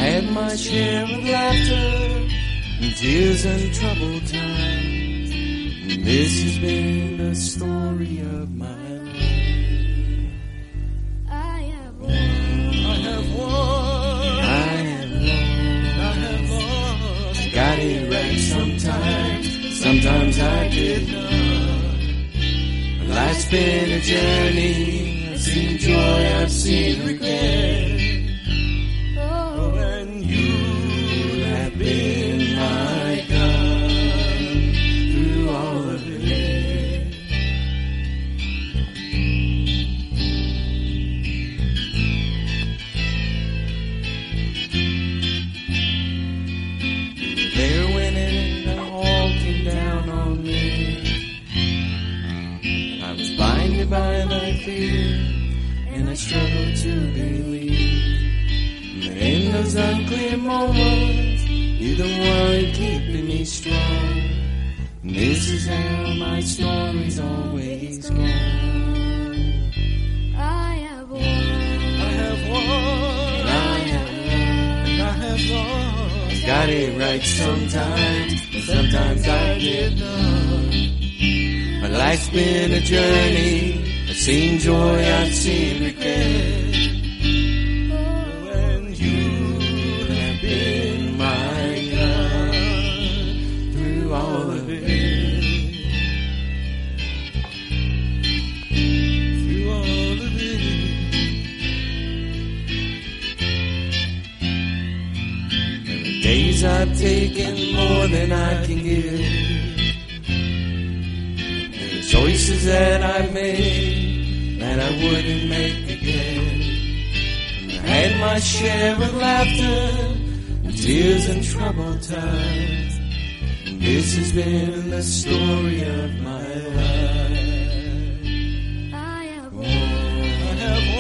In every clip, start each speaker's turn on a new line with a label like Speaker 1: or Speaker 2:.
Speaker 1: had my share of laughter and tears and troubled times. And this has been the story of my life.
Speaker 2: I have won.
Speaker 1: I have won. I have lost. Got it right sometimes. Sometimes I did not. Life's been a journey. I've seen joy, I've seen regret. Oh, and you have been my God through all of it. There when it all came down on me. I was blinded by thy fear, and I struggled to believe. And in those unclear moments, you're the one keeping me strong. And this is how my story's always gone.
Speaker 2: I have won.
Speaker 1: I have won. And I have lost. Got it right sometimes, and sometimes I did not. My life's been a journey. I've seen joy, I've seen regret. Oh, and you have been my God through all of it. Through all of it. And the days I've taken more than I can give. Choices that I've made that I wouldn't make again. And I had my share of laughter and tears and troubled times. And this has been the story of my life.
Speaker 2: I have won.
Speaker 1: I have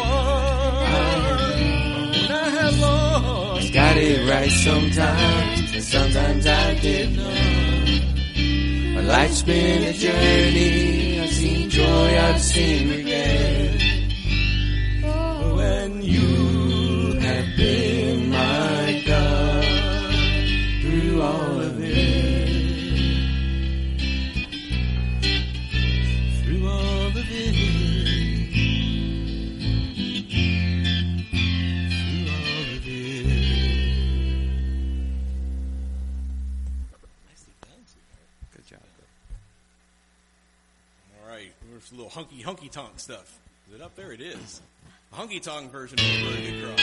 Speaker 1: won. And I have lost. Got it right sometimes, and sometimes I did not. My life's been a journey. I've seen joy, I've seen regret. Oh, and you have been my God through all of it. Through all of it. Through all of it. Good job.
Speaker 3: All right, there's a little hunky tonk stuff. Is it up there? It is. The hunky tonk version of the Burger Cross.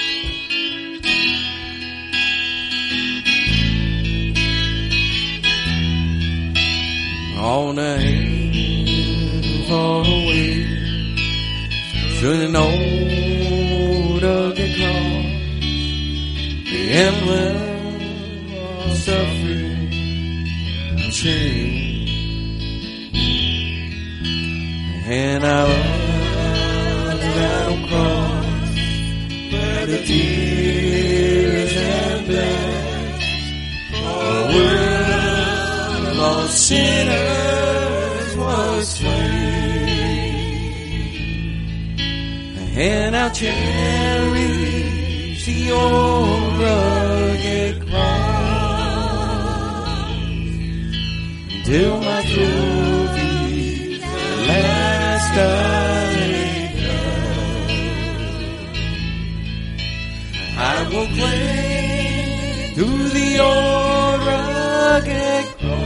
Speaker 1: On a hill far away, stood an old rugged cross. The emblem of suffering and shame. And I love that cross where the tears and blood for a world of lost sinners was slain. And I'll cherish the old rugged cross until my trophies are last I will cling to the old rugged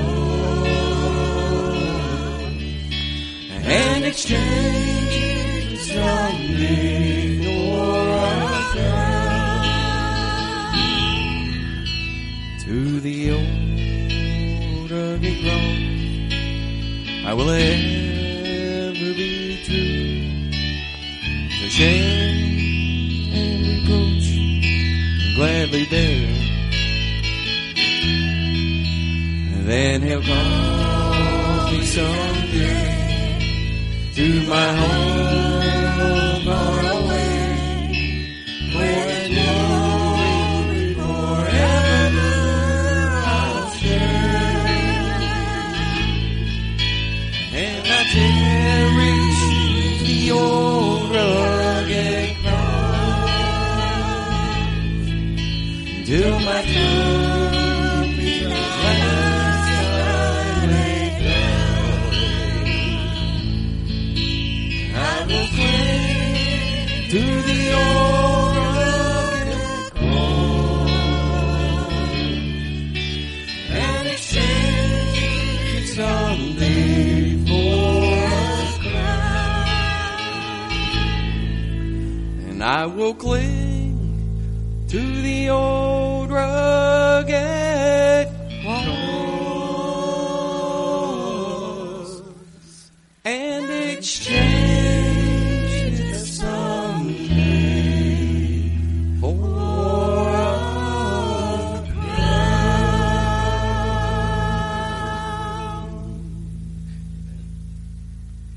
Speaker 1: cross and exchange someday for a crown. To the old rugged cross I will ever be true. To shame and reproach gladly bear. And then he'll call me someday to my home far away, where glory forever I'll share. And I cherish the old rugged cross till I will cling to the old rugged